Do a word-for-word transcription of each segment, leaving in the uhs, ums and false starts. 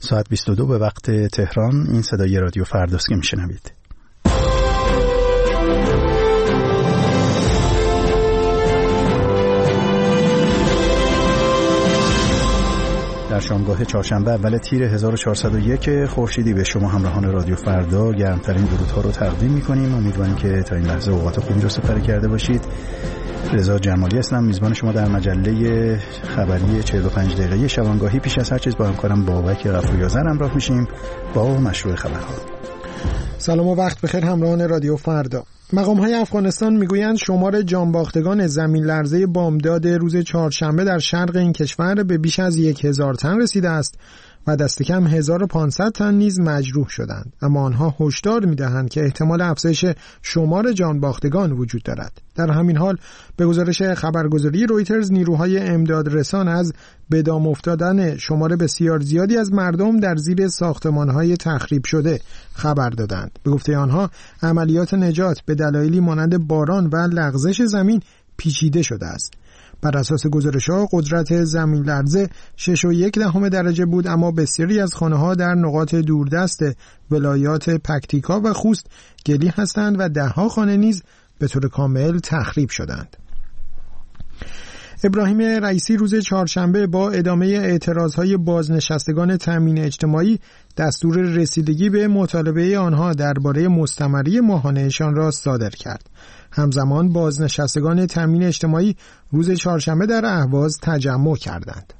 ساعت بیست و دو به وقت تهران. این صدای رادیو فرداست که میشنوید. در شامگاه چهارشنبه اول تیر هزار و چهارصد و یک خورشیدی به شما همراهان رادیو فردا گرمترین درودها رو تقدیم می‌کنیم. امیدواریم که تا این لحظه اوقات خوبی رو سپری کرده باشید. رضا جمالی هستم، میزبان شما در مجله خبری چهل و پنج دقیقه‌ای شبانگاهی. پیش از هر چیز با همکارم بابک غفوری‌آذر همراه میشیم با مشروع خبرها. سلام و وقت بخیر همراهان رادیو فردا. مقام‌های افغانستان میگویند شمار جانباختگان زمین لرزه بامداد روز چهارشنبه در شرق این کشور به بیش از یک هزار تن رسیده است و دست کم هزار و پانصد تن نیز مجروح شدند، اما آنها هشدار می‌دهند که احتمال افزایش شمار جانباختگان وجود دارد. در همین حال به گزارش خبرگزاری رویترز نیروهای امدادرسان از به دام افتادن شمار بسیار زیادی از مردم در زیر ساختمان‌های تخریب شده خبر دادند. به گفته آنها عملیات نجات به دلایلی مانند باران و لغزش زمین پیچیده شده است. بر اساس گزارش‌ها قدرت زمین لرزه شش و یک دهم درجه بود، اما بسیاری از خانه‌ها در نقاط دوردست ولایات پکتیکا و خوست گلی هستند و ده‌ها خانه نیز به طور کامل تخریب شدند. ابراهیم رئیسی روز چهارشنبه با ادامه اعتراضهای بازنشستگان تامین اجتماعی دستور رسیدگی به مطالبه آنها درباره مستمری ماهانه‌شان را صادر کرد. همزمان بازنشستگان تامین اجتماعی روز چهارشنبه در اهواز تجمع کردند.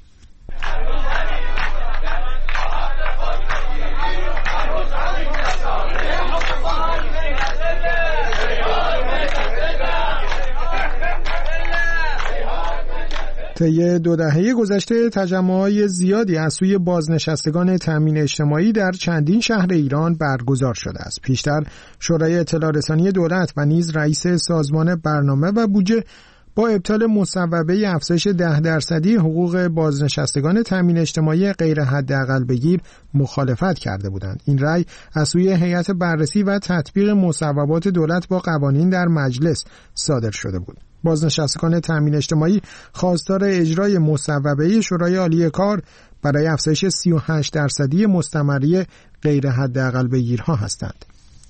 طی دو دهه گذشته تجمع‌های زیادی از سوی بازنشستگان تامین اجتماعی در چندین شهر ایران برگزار شده است. پیشتر شورای اطلاع رسانی دولت و نیز رئیس سازمان برنامه و بودجه با ابطال مصوبه افزایش ده درصدی حقوق بازنشستگان تامین اجتماعی غیر حداقل بگیر مخالفت کرده بودند. این رأی از سوی هیئت بررسی و تطبیق مصوبات دولت با قوانین در مجلس صادر شده بود. بازنشستگان تامین اجتماعی خواستار اجرای مصوبه شورای عالی کار برای افزایش سی و هشت درصدی مستمری غیر حداقل بگیرها هستند.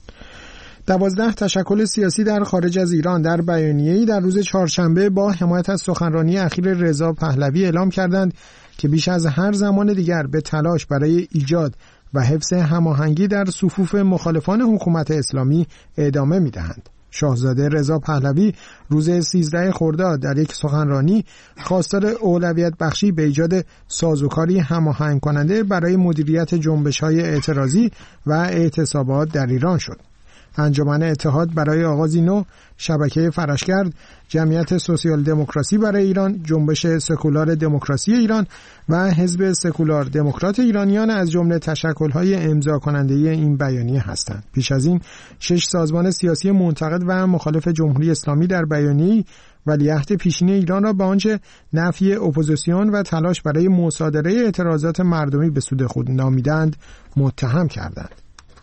دوازده تشکل سیاسی در خارج از ایران در بیانیه‌ای در روز چهارشنبه با حمایت از سخنرانی اخیر رضا پهلوی اعلام کردند که بیش از هر زمان دیگر به تلاش برای ایجاد و حفظ هماهنگی در صفوف مخالفان حکومت اسلامی ادامه می‌دهند. شاهزاده رضا پهلوی روز سیزده خرداد در یک سخنرانی خواستار اولویت بخشی به ایجاد سازوکاری هماهنگ کننده برای مدیریت جنبش‌های اعتراضی و اعتصابات در ایران شد. انجمن اتحاد برای آغازی نو، شبکه فرشگرد، جمعیت سوسیال دموکراسی برای ایران، جنبش سکولار دموکراسی ایران و حزب سکولار دموکرات ایرانیان از جمله تشکل‌های امضا کننده این بیانیه هستند. پیش از این شش سازمان سیاسی منتقد و مخالف جمهوری اسلامی در بیانیه ولیعهد پیشینی ایران را به آنچه نفی اپوزیسیون و تلاش برای مصادره اعتراضات مردمی به سود خود نامیدند متهم کردند.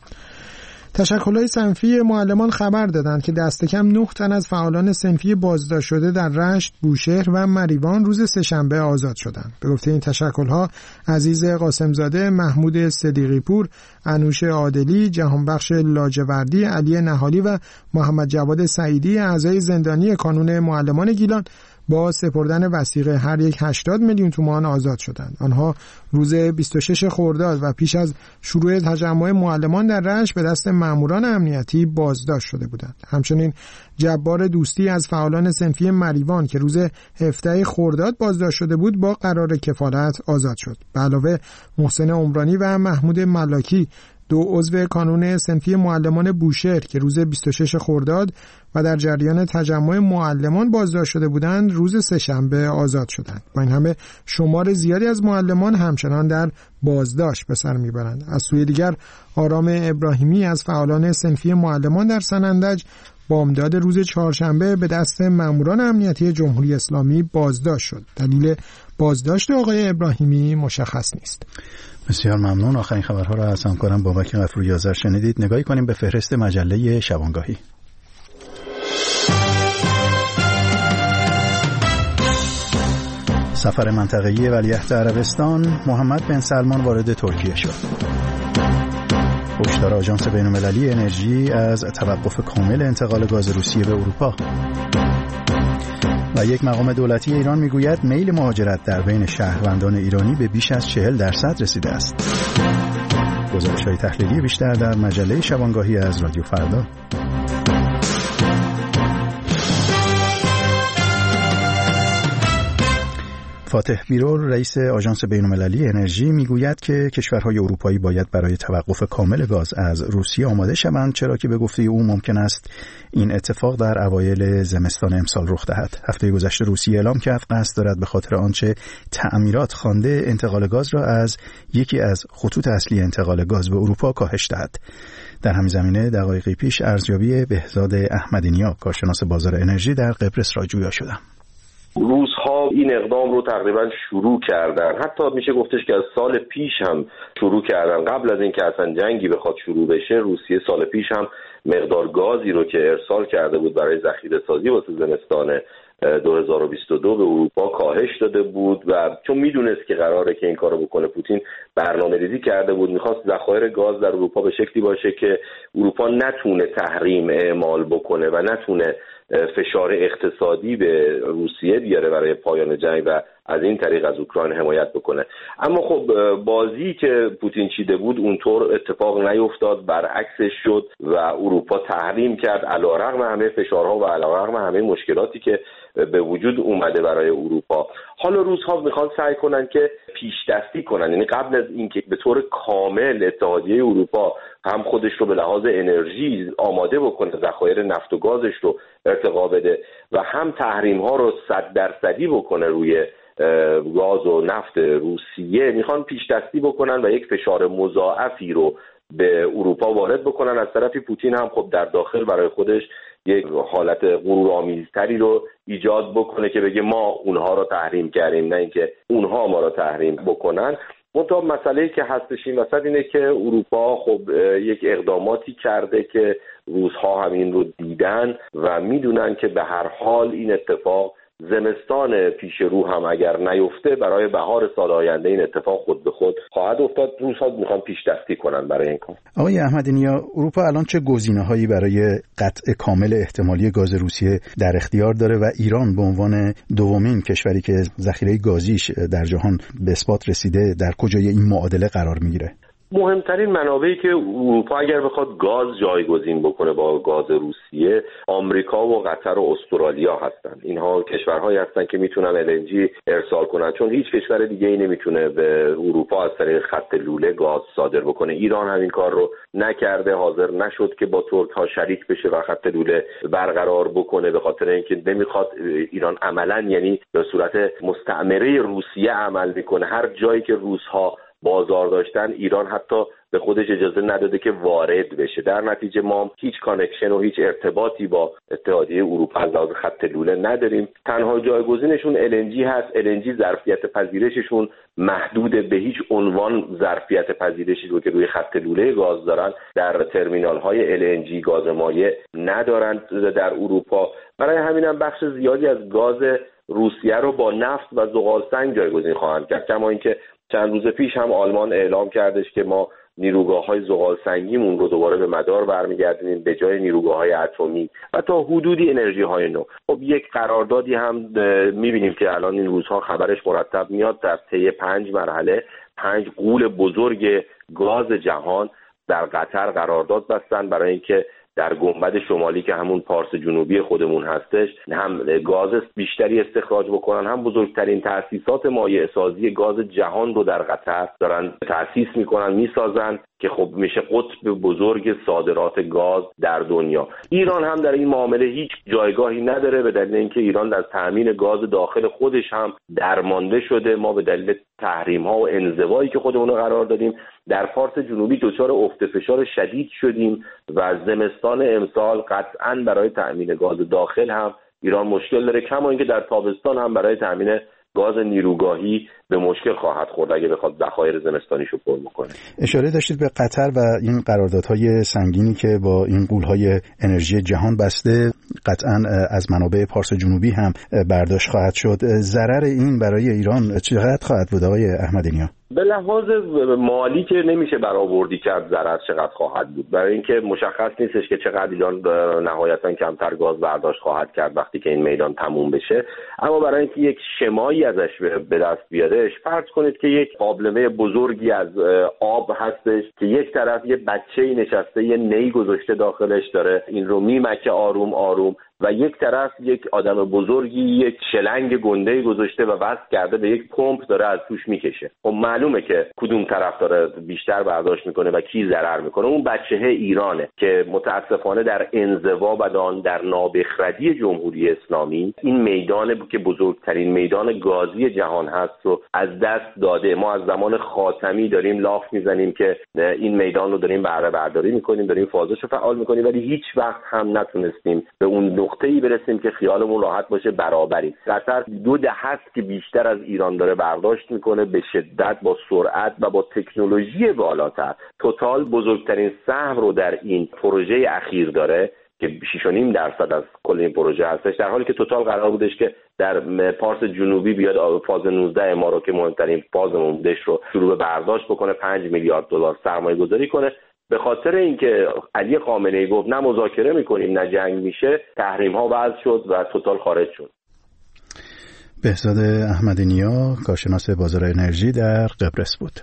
تشکل‌های صنفی معلمان خبر دادند که دست کم نه تن از فعالان صنفی بازداشت شده در رشت، بوشهر و مریوان روز سه‌شنبه آزاد شدند. به گفته این تشکل‌ها عزیز قاسمزاده، محمود صدیقی پور، انوش عادلی، جهانبخش لاجوردی، علی نهالی و محمد جواد سعیدی اعضای زندانی کانون معلمان گیلان با سپردن وثیقه هر یک هشتاد میلیون تومان آزاد شدند. آنها روز بیست و شش خرداد و پیش از شروع تجمع معلمان در رشت به دست ماموران امنیتی بازداشت شده بودند. همچنین جبار دوستی از فعالان صنفی مریوان که روز هفده خرداد بازداشت شده بود با قرار کفالت آزاد شد. به علاوه محسن عمرانی و محمود ملاکی دو عضو کانون صنفی معلمان بوشهر که روز بیست و شش خرداد و در جریان تجمع معلمان بازداشت شده بودند روز سه‌شنبه آزاد شدند. با این همه شمار زیادی از معلمان همچنان در بازداشت به سر میبرند. از سوی دیگر آرام ابراهیمی از فعالان صنفی معلمان در سنندج بامداد روز چهارشنبه به دست ماموران امنیتی جمهوری اسلامی بازداشت شد. دلیل بازداشت آقای ابراهیمی مشخص نیست. بسیار ممنون. آخرین خبرها را از همکارم بابک غفوری‌آذر شنیدید. نگاهی کنیم به فهرست مجله شبانگاهی. سفر منطقه‌ای ولیعهد عربستان، محمد بن سلمان وارد ترکیه شد. هشدار آژانس بین‌المللی انرژی از توقف کامل انتقال گاز روسیه به اروپا. و یک مقام دولتی ایران میگوید میل مهاجرت در بین شهروندان ایرانی به بیش از چهل درصد رسیده است. گزارش‌های تحلیلی بیشتر در مجله شبانگاهی از رادیو فردا. فاتح بیرور رئیس آژانس بین‌المللی انرژی میگوید که کشورهای اروپایی باید برای توقف کامل گاز از روسیه آماده شوند، چرا که به گفته او ممکن است این اتفاق در اوایل زمستان امسال رخ دهد. هفته گذشته روسیه اعلام کرد قصد دارد به خاطر آنچه تعمیرات خوانده انتقال گاز را از یکی از خطوط اصلی انتقال گاز به اروپا کاهش دهد. در همین زمینه دقایقی پیش ارزیابی بهزاد احمدی‌نیا، کارشناس بازار انرژی در قبرس را جویا شدم. روزها این اقدام رو تقریبا شروع کردن، حتی میشه گفتش که از سال پیش هم شروع کردن. قبل از اینکه اصلا جنگی بخواد شروع بشه، روسیه سال پیش هم مقدار گازی رو که ارسال کرده بود برای ذخیره سازی واسه زمستان دو هزار و بیست و دو به اروپا کاهش داده بود و چون میدونست که قراره که این کارو بکنه، پوتین برنامه‌ریزی کرده بود، میخواست ذخایر گاز در اروپا به شکلی باشه که اروپا نتونه تحریم اعمال بکنه و نتونه فشار اقتصادی به روسیه بیاره برای پایان جنگ و از این طریق از اوکراین حمایت بکنه. اما خب بازی که پوتین چیده بود اونطور اتفاق نیفتاد، برعکسش شد و اروپا تحریم کرد علیرغم همه فشارها و علیرغم همه مشکلاتی که به وجود اومده برای اروپا. حالا روزها میخوان سعی کنن که پیش دستی کنن، یعنی قبل از اینکه به طور کامل اتحادیه اروپا هم خودش رو به لحاظ انرژی آماده بکنه، ذخایر نفت و گازش رو ارتقا بده و هم تحریم ها رو صد درصدی بکنه روی گاز و نفت روسیه، میخوان پیش دستی بکنن و یک فشار مضاعفی رو به اروپا وارد بکنن. از طرفی پوتین هم خب در داخل برای خودش یک حالت غرورآمیزتری رو ایجاد بکنه که بگه ما اونها رو تحریم کردیم، نه اینکه اونها ما رو تحریم بکنن. منتها مسئله‌ای که هستش این وسط اینه که اروپا خب یک اقداماتی کرده که روزها همین رو دیدن و میدونن که به هر حال این اتفاق زمستان پیش رو هم اگر نیفته برای بهار سال آینده این اتفاق خود به خود خواهد افتاد. روزها میخوان پیش دستی کنن برای این کار. آقای احمدی‌نیا، اروپا الان چه گزینه‌هایی برای قطع کامل احتمالی گاز روسیه در اختیار داره و ایران به عنوان دومین کشوری که ذخیره گازیش در جهان به اثبات رسیده در کجای این معادله قرار میگیره؟ مهمترین منابعی که اروپا اگر بخواد گاز جایگزین بکنه با گاز روسیه، آمریکا و قطر و استرالیا هستن. اینها کشورهایی هستن که میتونن ال ان جی ارسال کنن، چون هیچ کشور دیگه ای نمیتونه به اروپا از طریق خط لوله گاز صادر بکنه. ایران همین کار رو نکرده، حاضر نشد که با ترک ها شریک بشه و خط لوله برقرار بکنه، به خاطر اینکه نمیخواد ایران عملاً یعنی به صورت مستعمره روسیه عمل میکنه. هر جایی که روس‌ها بازار داشتن، ایران حتی به خودش اجازه نداده که وارد بشه. در نتیجه ما هیچ کانکشن و هیچ ارتباطی با اتحادیه اروپا از لحاظ خط لوله نداریم. تنها جایگزینشون ال ان جی هست. ال ان جی ظرفیت پذیرششون محدود، به هیچ عنوان ظرفیت پذیرشی رو که روی خط لوله گاز دارن در ترمینال های ال ان جی گاز مایع ندارن در اروپا. برای همینم بخش زیادی از گاز روسیه رو با نفت و زغال سنگ جایگزین خواهند کرد. کما اینکه چند روز پیش هم آلمان اعلام کردش که ما نیروگاه‌های زغال سنگیمون رو دوباره به مدار برمیگردونیم به جای نیروگاه‌های اتمی و تا حدودی انرژی‌های نو. خب یک قراردادی هم می‌بینیم که الان این روزها خبرش مرتب میاد، در طی پنج مرحله پنج غول بزرگ گاز جهان در قطر قرارداد بستن برای اینکه در گنبد شمالی که همون پارس جنوبی خودمون هستش هم گاز بیشتری استخراج بکنن، هم بزرگترین تأسیسات مایع سازی گاز جهان رو در قطر دارن تأسیس میکنن، میسازن که خب میشه قطب بزرگ صادرات گاز در دنیا. ایران هم در این معامله هیچ جایگاهی نداره، به دلیل اینکه ایران در تأمین گاز داخل خودش هم درمانده شده. ما به دلیل تحریم ها و انزوایی که خودمون قرار دادیم در فارس جنوبی دچار افت فشار شدید شدیم و زمستان امسال قطعاً برای تأمین گاز داخل هم ایران مشکل داره، کما اینکه در تابستان هم برای تأمین گاز نیروگاهی به مشکل خواهد خورد اگه بخواد ذخایر زمستانیشو پر بکنه. اشاره داشتید به قطر و این قراردادهای سنگینی که با این غول‌های انرژی جهان بسته، قطعاً از منابع پارس جنوبی هم برداشت خواهد شد. ضرر این برای ایران چقدر خواهد بود آقای احمدی نیا؟ به لحاظ مالی که نمیشه برآوردی کرد ضرر چقدر خواهد بود، برای اینکه مشخص نیستش که چقدر ایران نهایتاً کمتر گاز برداشت خواهد کرد وقتی که این میدان تموم بشه. اما برای اینکه یک شمایی ازش به دست بیادش، فرض کنید که یک قابلمه بزرگی از آب هستش که یک طرف یه بچه‌ای نشسته، یه نی گذاشته داخلش، داره این رو میمکه آروم آروم، و یک طرف یک آدم بزرگی یک شلنگ گنده گذاشته و وصل کرده به یک پمپ داره از توش میکشه. خب معلومه که کدوم طرف داره بیشتر برداشت میکنه و کی ضرر میکنه. اون بچه ایرانه که متاسفانه در انزوا و در نابخردی جمهوری اسلامی این میدان که بزرگترین میدان گازی جهان هست رو از دست داده. ما از زمان خاتمی داریم لاف میزنیم که این میدان رو داریم بهره برداری میکنیم، داریم فازش رو فعال میکنیم، ولی هیچ وقت هم نتونستیم به اون نقطه‌ای برسیم که خیالمون راحت باشه برابری. قطر دو دهه است که بیشتر از ایران داره برداشت میکنه، به شدت، با سرعت و با تکنولوژی بالاتر. توتال بزرگترین سهم رو در این پروژه اخیر داره که شش و نیم درصد از کل این پروژه هستش، در حالی که توتال قرار بودش که در پارس جنوبی بیاد فاز نوزده ما رو که مهمترین فازمون بودش رو شروع به برداشت بکنه، پنج میلیارد دلار سرمایه گذاری کنه. به خاطر اینکه علی خامنه‌ای گفت نه مذاکره میکنیم نه جنگ میشه، تحریم ها وضع شد و توتال خارج شد. بهزاد احمدی نیا، کارشناس بازار انرژی در قبرس بود.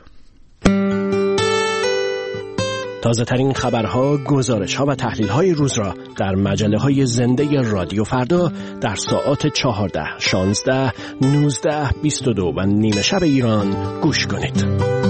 تازه ترین خبرها، گزارش ها و تحلیل های روز را در مجله های زنده رادیو فردا در ساعات چهارده، شانزده، نوزده، بیست و دو و نیمه شب ایران گوش کنید.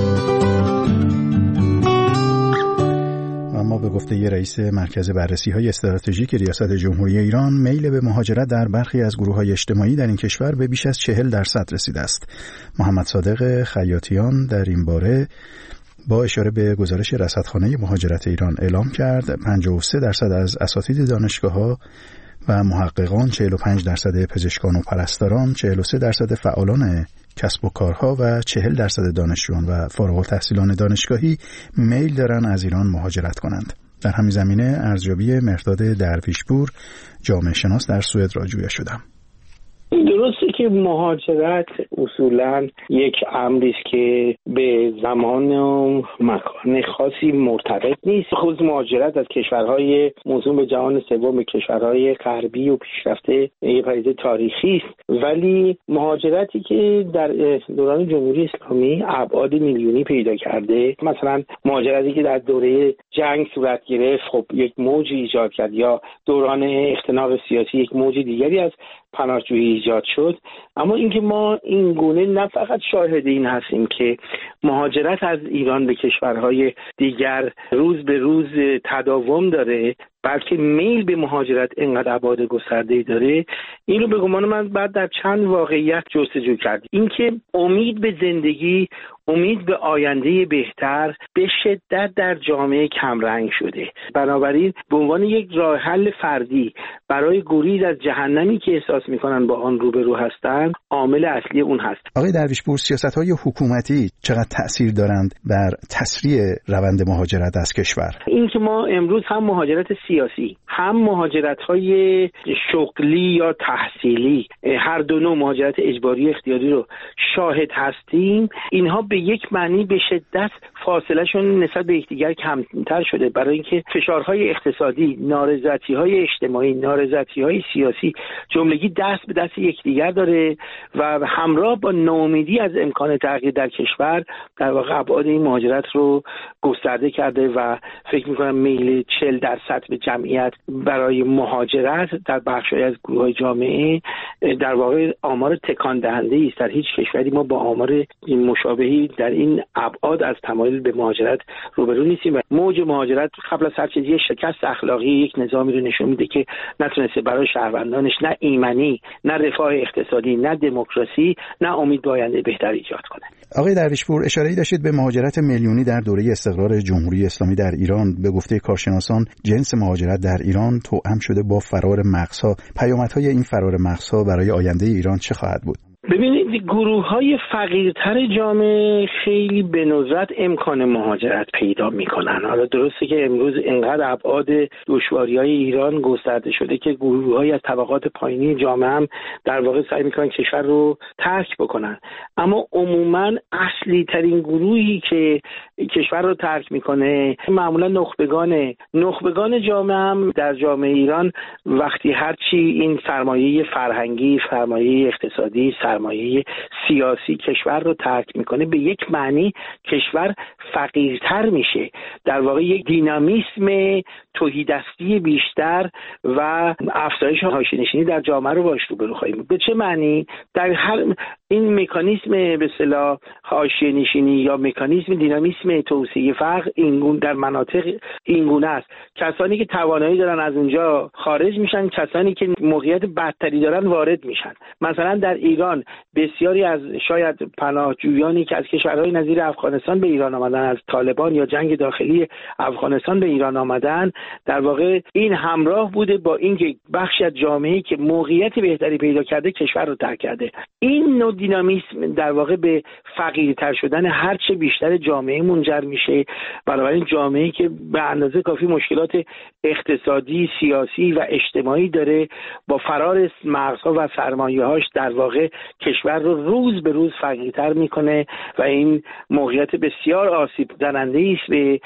اما به گفته ی رئیس مرکز بررسی‌های استراتژیک ریاست جمهوری ایران، میل به مهاجرت در برخی از گروه‌های اجتماعی در این کشور به بیش از چهل درصد رسیده است. محمد صادق خیاطیان در این باره با اشاره به گزارش رصدخانه مهاجرت ایران اعلام کرد پنجاه و سه درصد از اساتید دانشگاه‌ها و محققان، چهل و پنج درصد پزشکان و پرستاران، چهل و سه درصد فعالان کسب و کارها و چهل درصد دانشجویان و فارغ التحصیلان دانشگاهی میل دارن از ایران مهاجرت کنند. در همین زمینه ارزیابی مهرداد درویشپور، جامعه شناس در سوئد را جویا شدم. درسته که مهاجرت اصولاً یک امری است که به زمان و مکان خاصی مرتبط نیست. خود مهاجرت از کشورهای موسوم به جهان سوم به کشورهای غربی و پیشرفته یک پدیده تاریخی است، ولی مهاجرتی که در دوران جمهوری اسلامی ابعاد میلیونی پیدا کرده، مثلا مهاجرتی که در دوره جنگ صورت گرفت، خب یک موجی ایجاد کرد، یا دوران اختناق سیاسی یک موج دیگری از پناهجویی ایجاد شد. اما اینکه ما این گونه نه فقط شاهد این هستیم که مهاجرت از ایران به کشورهای دیگر روز به روز تداوم داره، بلکه میل به مهاجرت اینقدر ابعاد گسترده‌ای داره، این رو به گمان من بعد در چند واقعیت جستجو کرد. اینکه امید به زندگی، امید به آینده بهتر به شدت در جامعه کمرنگ شده. بنابراین به عنوان یک راه حل فردی برای گریز از جهنمی که احساس می‌کنن با آن روبرو هستند، عامل اصلی اون هست. آقای درویشپور، سیاست‌های حکومتی چقدر تأثیر دارند بر تسریع روند مهاجرت از کشور؟ اینکه ما امروز هم مهاجرت سیاسی، هم مهاجرت‌های شغلی یا تحصیلی، هر دو نوع مهاجرت اجباری اختیاری رو شاهد هستیم، اینها به یک معنی به شدت فاصلهشون نسبت به یکدیگر کمتر شده، برای اینکه فشارهای اقتصادی، نارضایتی‌های اجتماعی، نارضایتی‌های سیاسی جملگی دست به دست یکدیگر داره و همراه با ناامیدی از امکان تغییر در کشور در واقع ابعاد این مهاجرت رو گسترده کرده و فکر می‌کنم میل چهل درصد به جمعیت برای مهاجرت در بخشی از گروه‌های جامعه در واقع آمار تکان دهنده است. در هیچ کشوری ما با آمار این مشابهی در این ابعاد از تمایل به مهاجرت روبرو نیستیم و موج مهاجرت قبل از هر چیزی شکست اخلاقی یک نظامی رو نشون میده که نتونسته برای شهروندانش نه ایمنی، نه رفاه اقتصادی، نه دموکراسی، نه امید به آینده بهتر ایجاد کنه. آقای درویشپور، اشاره‌ای داشتید به مهاجرت میلیونی در دوره استقرار جمهوری اسلامی در ایران. به گفته کارشناسان، جنس مهاجرت در ایران توأم شده با فرار مغزها. پیامدهای این فرار مغزها برای آینده ایران چه خواهد بود؟ ببینید گروه های فقیرتر جامعه خیلی به ندرت امکان مهاجرت پیدا میکنن. حالا درسته که امروز اینقدر ابعاد دشواری های ایران گسترده شده که گروه های از طبقات پایینی جامعه هم در واقع سعی میکنن کشور رو ترک بکنن، اما عموما اصلی ترین گروهی که کشور رو ترک میکنه معمولا نخبگان نخبگان جامعه هم در جامعه ایران وقتی هرچی این سرمایه فرهنگی، سرمایه اقتصادی، سرمایه سیاسی کشور رو ترک میکنه، به یک معنی کشور فقیرتر میشه. در واقع یک دینامیسم تهیدستی بیشتر و افزایش حاشیه‌نشینی در جامعه رو باش رو برو خواهیم. به چه معنی؟ در هر این مکانیزم به اصطلاح حاشیه‌نشینی یا مکانیزم دینامیسم توسعه فقر اینگونه در مناطق اینگونه است. کسانی که توانایی دارن از اونجا خارج میشن، کسانی که موقعیت بدتری دارن وارد میشن. مثلا در ایران بسیاری از شاید پناهجویانی که از کشورهای نظیر افغانستان به ایران آمدن، از طالبان یا جنگ داخلی افغانستان به ایران آمدن، در واقع این همراه بوده با اینکه بخشی از جامعه‌ای که موقعیت بهتری پیدا کرده کشور رو ترک کرده. این نوع دینامیسم در واقع به فقیرتر شدن هر چه بیشتر جامعه منجر میشه. بنابراین جامعه‌ای که به اندازه کافی مشکلات اقتصادی، سیاسی و اجتماعی داره با فرار مرزها و سرمایه‌هاش در واقع کشور رو روز به روز فقیرتر میکنه و این موقعیت بسیار آسیب زننده است به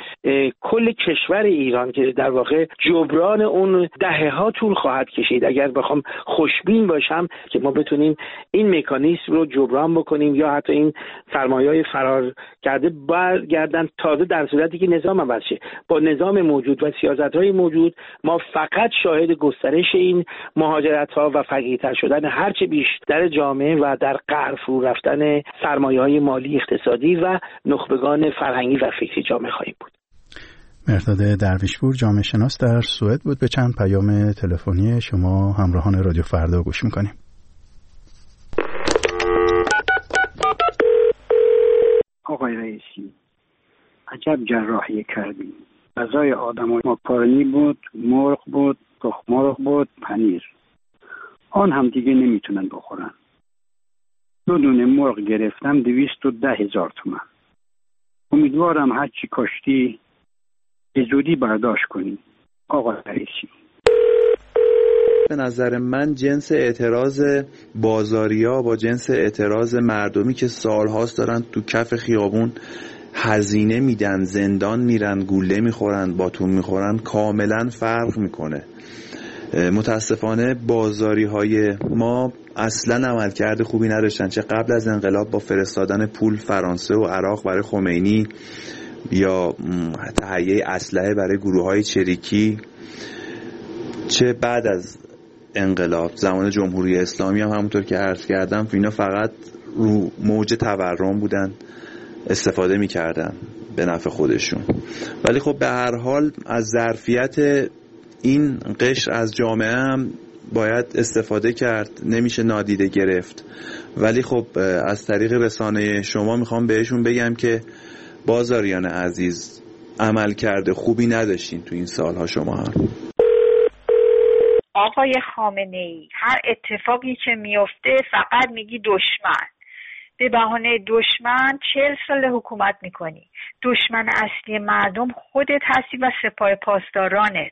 کل کشور ایران که در واقع جبران اون دهه‌ها طول خواهد کشید. اگر بخوام خوشبین باشم که ما بتونیم این مکانیزم رو جبران بکنیم یا حتی این سرمایه‌های فرار کرده برگردن، تازه در صورتی که نظام عوض شه. با نظام موجود و سیاست‌های موجود ما فقط شاهد گسترش این مهاجرت‌ها و فقیرتر شدن هر چه بیشتر جامعه و در قعر فرو رفتن سرمایه‌های مالی، اقتصادی و نخبگان فرهنگی و فکری جامعه خواهیم بود. مرداد درویشپور جامعه شناس در سوئد بود. به چند پیام تلفنی شما همراهان رادیو فردا گوش می‌کنیم. آقای رئیسی، عجب جراحی کردیم. غذای آدم ماکارونی بود، مرغ بود، تخم مرغ بود، پنیر. آن هم دیگه نمیتونن بخورن. دو دونه مرغ گرفتم دویست و ده هزار تومن. امیدوارم هرچی کاشتی به زودی برداشت کنی آقای رئیسی. به نظر من جنس اعتراض بازاریا با جنس اعتراض مردمی که سالهاست دارن تو کف خیابون هزینه میدن، زندان میرن، گوله میخورن، باتون میخورن، کاملا فرق میکنه. متاسفانه بازاری های ما اصلا عملکرد خوبی نداشتن، چه قبل از انقلاب با فرستادن پول فرانسه و عراق برای خمینی یا تهیه اسلحه برای گروه های چریکی، چه بعد از انقلاب زمان جمهوری اسلامی هم همونطور که عرض کردم اینا فقط رو موج تورم بودن، استفاده میکردن به نفع خودشون. ولی خب به هر حال از ظرفیت این قشر از جامعه هم باید استفاده کرد، نمیشه نادیده گرفت. ولی خب از طریق رسانه شما میخوام بهشون بگم که بازاریان عزیز عمل کرده خوبی نداشتین تو این سالها شما هم. آقای خامنه‌ای، هر اتفاقی که میفته فقط میگی دشمن. به بهانه دشمن چهل سال حکومت میکنی. دشمن اصلی مردم خودت هستی و سپاه پاسدارانت.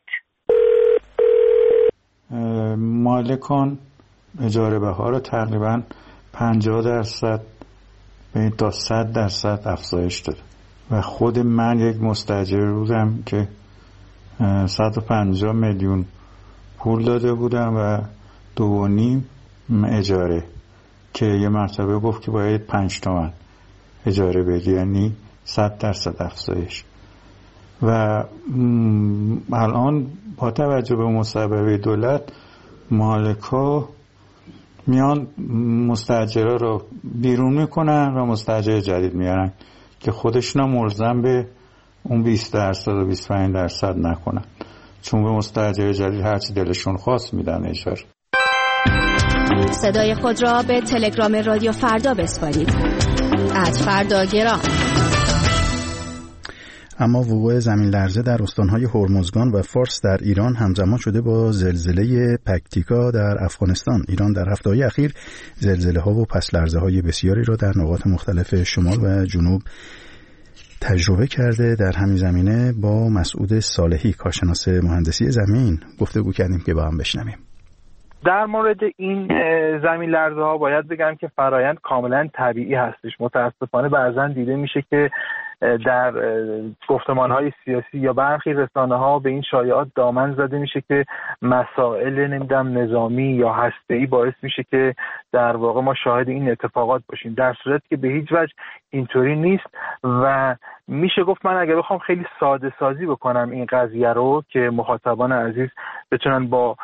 مالکان اجاره بها رو تقریبا پنجاه درصد تا صد درصد افزایش داده و خود من یک مستاجر بودم که صد و پنجاه میلیون پول داده بودم و دو و نیم اجاره که یه مرتبه گفت که باید پنج تومن اجاره بدی، یعنی صد درصد افزایش. و الان با توجه به مصوبه دولت مالکا میان مستاجرها رو بیرون میکنن و مستاجر جدید میارن که خودشون ملزم به اون بیست درصد و بیست و پنج درصد نکنن، چون به مستاجر جدید هرچی دلشون خواست میدن اجاره. صدای خود را به تلگرام رادیو فردا بسپارید. ات فردا گرام. اما وقوع زمین لرزه در استانهای هرمزگان و فارس در ایران همزمان شده با زلزله پکتیکا در افغانستان. ایران در هفته‌های اخیر زلزله‌ها و پس لرزه‌های بسیاری را در نقاط مختلف شمال و جنوب تجربه کرده. در همین زمینه با مسعود صالحی، کارشناس مهندسی زمین، گفتگو کردیم که با هم بشنویم. در مورد این زمین لرزه ها باید بگم که فرایند کاملا طبیعی هستش. متاسفانه بعضا دیده میشه که در گفتمان های سیاسی یا برخی رسانه ها به این شایعات دامن زده میشه که مسائل نمیدونم نظامی یا هسته‌ای باعث میشه که در واقع ما شاهد این اتفاقات باشیم، در صورتی که به هیچ وجه اینطوری نیست. و میشه گفت من اگه بخوام خیلی ساده سازی بکنم این قضیه رو که مخاطبان عزیز بتونن با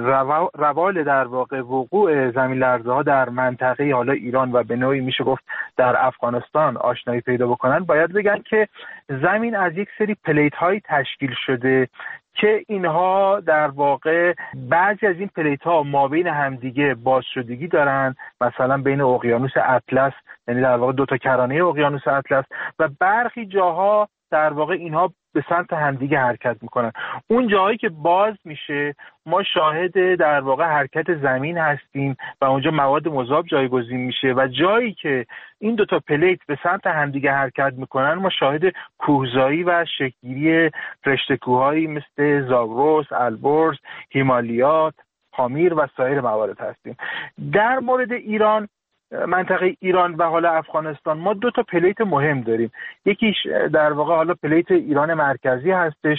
روال در واقع وقوع زمین لرزه ها در منطقه حالا ایران و به نوعی میشه گفت در افغانستان آشنایی پیدا بکنن، باید بگن که زمین از یک سری پلیت های تشکیل شده که اینها در واقع بعضی از این پلیت ها مابین همدیگه بازشدگی دارن، مثلا بین اقیانوس اطلس، یعنی در واقع دو تا کرانه اقیانوس اطلس، و برخی جاها در واقع اینها به سمت همدیگه حرکت میکنن. اون جاهایی که باز میشه ما شاهد در واقع حرکت زمین هستیم و اونجا مواد مذاب جایگزین میشه، و جایی که این دوتا پلیت به سمت همدیگه حرکت میکنن ما شاهد کوهزایی و شکلگیری رشته کوههایی مثل زاگرس، البرز، هیمالیات، پامیر و سایر موارد هستیم. در مورد ایران، منطقه ایران و حالا افغانستان، ما دو تا پلیت مهم داریم. یکیش در واقع حالا پلیت ایران مرکزی هستش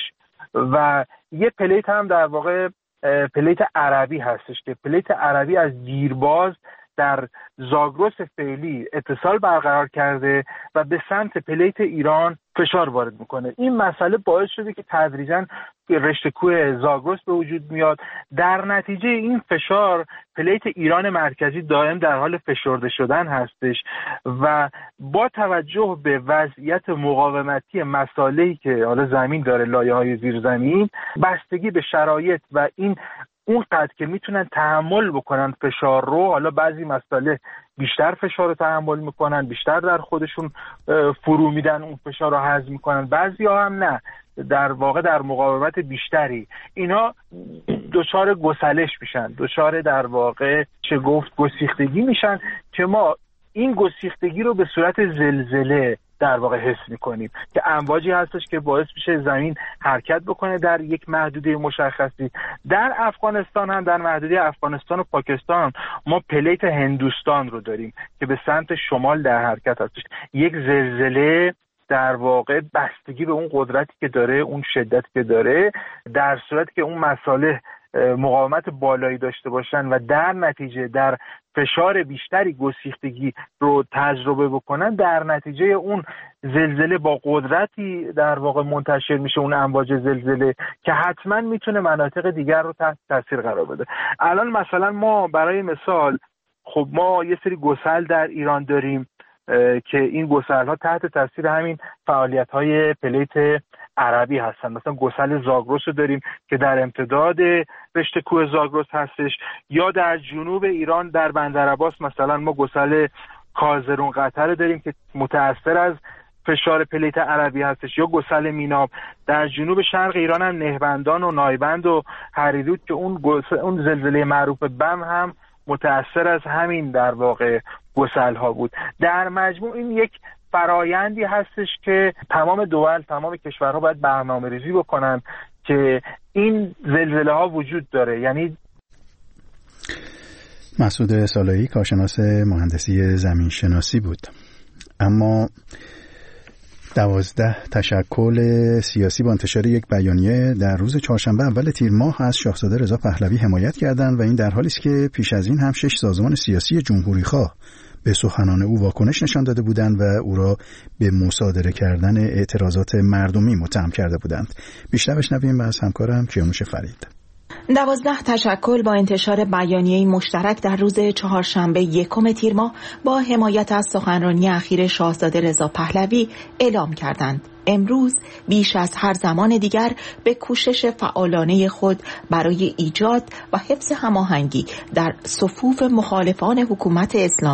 و یه پلیت هم در واقع پلیت عربی هستش که پلیت عربی از دیرباز در زاگرس فعلی اتصال برقرار کرده و به سمت پلیت ایران فشار وارد میکنه. این مسئله باعث شده که تدریجاً رشته کوه زاگرس به وجود میاد. در نتیجه این فشار پلیت ایران مرکزی دائم در حال فشرده شدن هستش و با توجه به وضعیت مقاومتی مساله‌ای که حالا زمین داره، لایه‌های زیرزمین، بستگی به شرایط و این اون قدر که میتونن تحمل بکنن فشار رو، حالا بعضی مسائل بیشتر فشار رو تحمل میکنن، بیشتر در خودشون فرو میدن، اون فشار رو هضم میکنن، بعضی ها هم نه، در واقع در مقاومت بیشتری اینا دچار گسلش میشن، دچار در واقع چه گفت گسیختگی میشن که ما این گسیختگی رو به صورت زلزله در واقع حس میکنیم که امواجی هستش که باعث میشه زمین حرکت بکنه در یک محدوده مشخصی. در افغانستان هم، در محدوده افغانستان و پاکستان، ما پلیت هندوستان رو داریم که به سمت شمال در حرکت هستش. یک زلزله در واقع بستگی به اون قدرتی که داره، اون شدتی که داره، در صورتی که اون مساله مقاومت بالایی داشته باشن و در نتیجه در فشار بیشتری گسیختگی رو تجربه بکنن، در نتیجه اون زلزله با قدرتی در واقع منتشر میشه، اون امواج زلزله که حتما میتونه مناطق دیگر رو تحت تاثیر قرار بده. الان مثلا ما برای مثال خب ما یه سری گسل در ایران داریم که این گسل ها تحت تاثیر همین فعالیت های پلیت عربی هستن. مثلا گسل زاگرس رو داریم که در امتداد رشته کوه زاگرس هستش، یا در جنوب ایران در بندرعباس مثلا ما گسل کازرون قطر داریم که متأثر از فشار پلیت عربی هستش، یا گسل میناب. در جنوب شرق ایران هم نهبندان و نایبند و هریرود که اون گسل، اون زلزله معروف بم هم متأثر از همین در واقع گسل ها بود. در مجموع این یک فرایندی هستش که تمام دول، تمام کشورها باید برنامه ریزی بکنن که این زلزله ها وجود داره. یعنی مسعود صالحی، کارشناس مهندسی زمین شناسی بود. اما دوازده تشکل سیاسی با انتشار یک بیانیه در روز چهارشنبه اول تیر ماه از شاهزاده رضا پهلوی حمایت کردند و این در حالی است که پیش از این هم شش سازمان سیاسی جمهوری‌خواه به سخنان او واکنش نشان داده بودند و او را به مصادره کردن اعتراضات مردمی متهم کرده بودند. بیشتر بشنویم از همکارم کیانوش فرید. دوازده تشکل با انتشار بیانیه‌ای مشترک در روز چهارشنبه یکم تیر ماه با حمایت از سخنرانی اخیر شاهزاده رضا پهلوی اعلام کردند امروز بیش از هر زمان دیگر به کوشش فعالانه خود برای ایجاد و حفظ هماهنگی در صفوف مخالفان حکومت اسلامی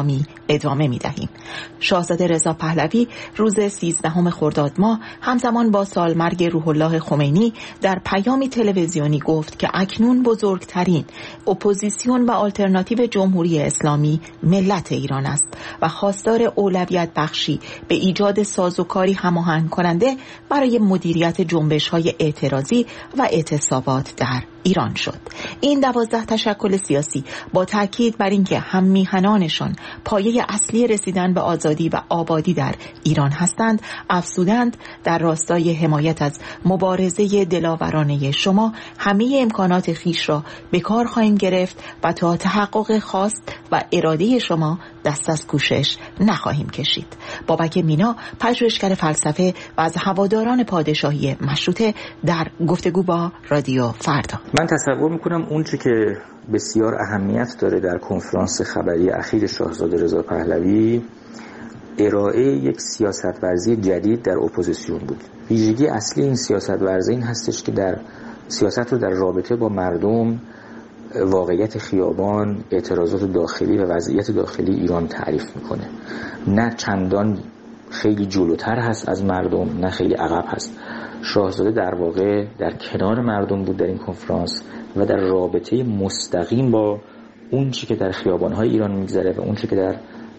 ادامه می دهیم. شاهزاده رضا پهلوی روز سیزدهم خرداد ماه همزمان با سالمرگ روح الله خمینی در پیامی تلویزیونی گفت که اکنون بزرگترین اپوزیسیون و آلترناتیو جمهوری اسلامی ملت ایران است و خواستار اولویت بخشی به ایجاد سازوکاری هماهنگ کننده برای مدیریت جنبش‌های اعتراضی و اعتصابات در ایران شد. این دوازده تشکل سیاسی با تاکید بر اینکه هم میهنانشان پایه اصلی رسیدن به آزادی و آبادی در ایران هستند، افزودند در راستای حمایت از مبارزه دلاورانه شما همه امکانات خیش را به کار خواهیم گرفت و تا تحقق خواست و اراده شما دست از کوشش نخواهیم کشید. بابک مینا، پژوهشگر فلسفه و از هواداران پادشاهی مشروطه، در گفتگو با رادیو فردا: من تصور میکنم اون چی که بسیار اهمیت داره در کنفرانس خبری اخیر شاهزاده رضا پهلوی ارائه یک سیاست ورزی جدید در اپوزیسیون بود. ویژگی اصلی این سیاست ورزی این هستش که در سیاست رو در رابطه با مردم، واقعیت خیابان، اعتراضات داخلی و وضعیت داخلی ایران تعریف میکنه. نه چندان خیلی جلوتر هست از مردم، نه خیلی عقب هست. شاهزاده در واقع در کنار مردم بود در این کنفرانس و در رابطه مستقیم با اون چی که در خیابان‌های ایران میگذره و اون چی که در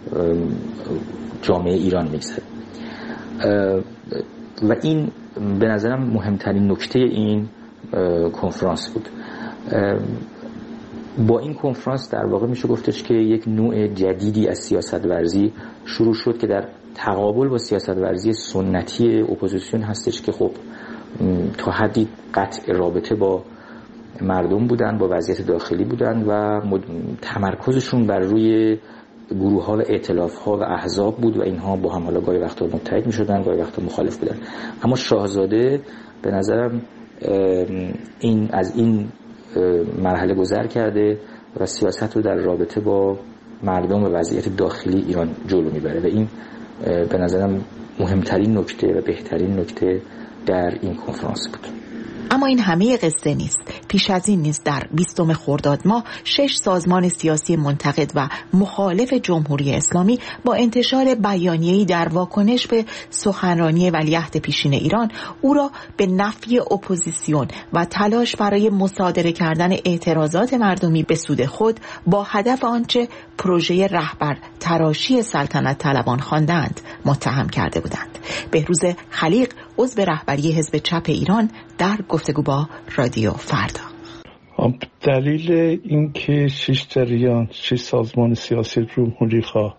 جامعه ایران میگذره. و این به نظرم مهمترین نکته این کنفرانس بود. با این کنفرانس در واقع میشه گفتش که یک نوع جدیدی از سیاست ورزی شروع شد که در تقابل با سیاست ورزی سنتی اپوزیسیون هستش که خب تا حدی قطع رابطه با مردم بودن، با وضعیت داخلی بودن و تمرکزشون بر روی گروه ها و ائتلاف ها و احزاب بود و اینها با هم حالا گاهی وقتا متحد می شدن، گاهی وقتا مخالف بودن. اما شاهزاده به نظرم این از این مرحله گذر کرده و سیاست رو در رابطه با مردم و وضعیت داخلی ایران جلو میبره و این به نظرم مهمترین نکته و بهترین نکته در این کنفرانس بود. اما این همه قصه نیست. پیش از این نیز در بیستم خرداد ماه شش سازمان سیاسی منتقد و مخالف جمهوری اسلامی با انتشار بیانیه‌ای در واکنش به سخنرانی ولیعهد پیشین ایران او را به نفی اپوزیسیون و تلاش برای مصادره کردن اعتراضات مردمی به سود خود با هدف آنچه پروژه رهبر تراشی سلطنت طلبان خواندند متهم کرده بودند. بهروز خلیق، عضو رهبری حزب چپ ایران، در گفتگو با رادیو فردا: دلیل اینکه شش جریان، شش سازمان سیاسی جمهوری خواه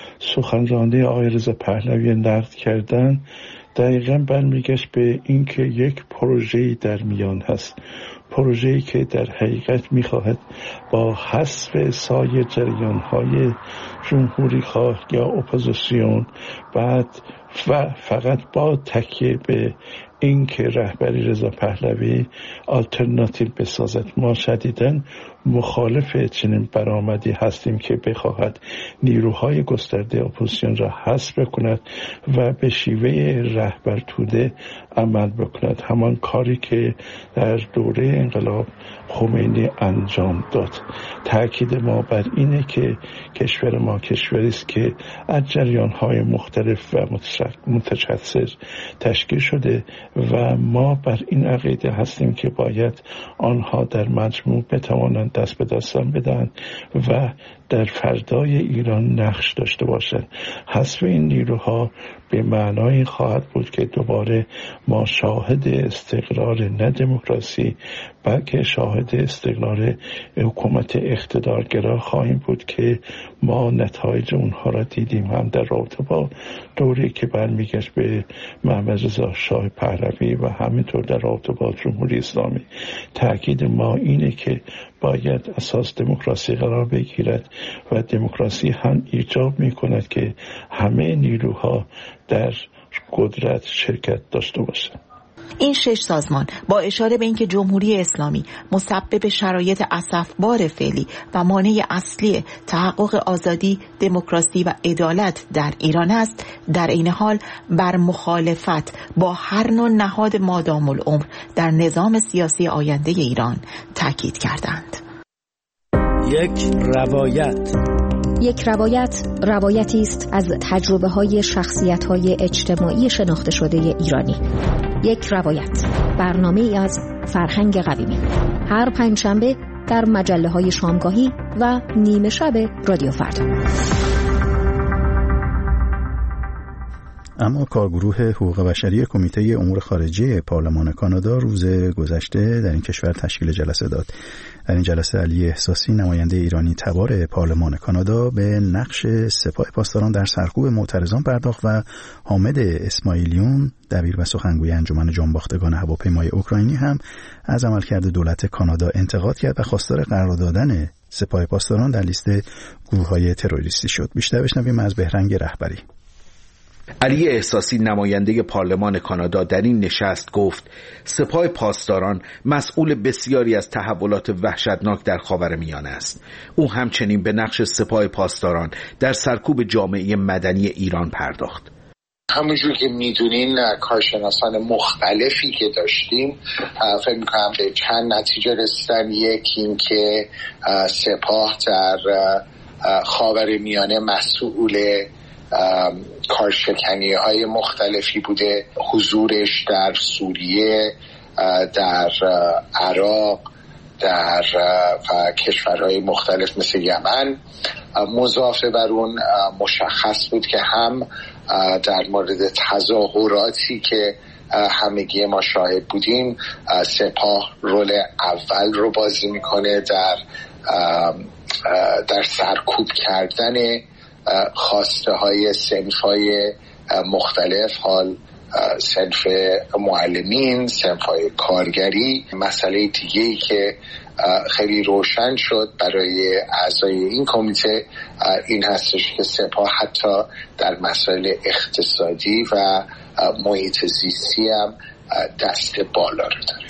سخنرانی آقای رضا پهلوی نقد کردن دقیقاً برمیگشت به اینکه یک پروژه‌ای در میان هست، پروژه‌ای که در حقیقت می‌خواهد با حذف سایر جریان‌های جمهوری خواه یا اپوزیسیون بعد و فقط با تکیه به این که رهبری رضا پهلوی آلترناتیو بسازد. ما شدیداً مخالف چنین برآمدی هستیم که بخواهد نیروهای گسترده اپوزیسیون را حذف کند و به شیوه رهبر توده عمل بکند، همان کاری که در دوره انقلاب خمینی انجام داد. تأکید ما بر اینه که کشور ما کشوری است که از جریان‌های مختلف و متشدد تشکیل شده و ما بر این عقیده هستیم که باید آنها در مجموع بتوانند دست به دستان بدن و در فردای ایران نقش داشته باشند. حذف این نیروها به معنای خواهد بود که دوباره ما شاهد استقرار نه دموکراسی بلکه شاهد استقرار حکومت اقتدارگرا خواهیم بود که ما نتایج اونها را دیدیم، هم در رابطه با دوری که برمیگشت به محمد رضا شاه پهلوی و همینطور در رابطه با جمهوری اسلامی. تأکید ما اینه که باید اساس دموکراسی قرار بگیرد و دموکراسی هم ایجاب می کند که همه نیروها در قدرت شرکت داشته باشند. این شش سازمان با اشاره به اینکه جمهوری اسلامی مسبب شرایط اسفبار فعلی و مانع اصلی تحقق آزادی، دموکراسی و عدالت در ایران است، در این حال بر مخالفت با هر نوع نهاد مادام العمر در نظام سیاسی آینده ایران تاکید کردند. یک روایت یک روایت روایتی است از تجربه‌های شخصیت‌های اجتماعی شناخته شده ایرانی. یک روایت، برنامه‌ای از فرهنگ قویمی. هر پنجشنبه در مجله‌های شامگاهی و نیمه شب رادیو فردا. اما کارگروه حقوق بشری کمیته امور خارجه پارلمان کانادا روز گذشته در این کشور تشکیل جلسه داد. در این جلسه علی احساسی، نماینده ایرانی تبار پارلمان کانادا، به نقش سپاه پاسداران در سرکوب معترضان پرداخت و حامد اسماعیلیون، دبیر و سخنگوی انجمن جانباختگان هواپیمای اوکراینی، هم از عملکرد دولت کانادا انتقاد کرد و خواستار قرار دادن سپاه پاسداران در لیست گروه‌های تروریستی شد. بیشتر بشنویم از بهرنگ رهبری. علی احساسی، نماینده پارلمان کانادا، در این نشست گفت سپاه پاسداران مسئول بسیاری از تحولات وحشتناک در خاورمیانه است. او همچنین به نقش سپاه پاسداران در سرکوب جامعه مدنی ایران پرداخت. همونجور که میدونین کارشناسان مختلفی که داشتیم فکر میکنم به چند نتیجه رسیدن. یکی این که سپاه در خاورمیانه مسئول کارشکنی های مختلفی بوده. حضورش در سوریه، در عراق، در و کشورهای مختلف مثل یمن. مضافه بر اون مشخص بود که هم در مورد تظاهراتی که همگی ما شاهد بودیم سپاه رول اول رو بازی میکنه در در سرکوب کردن خواسته های صنف های مختلف، حال صنف معلمین، صنف های کارگری. مسئله دیگه‌ای که خیلی روشن شد برای اعضای این کمیته این هستش که سپاه حتی در مسائل اقتصادی و محیط زیستی هم دست بالا رو داره.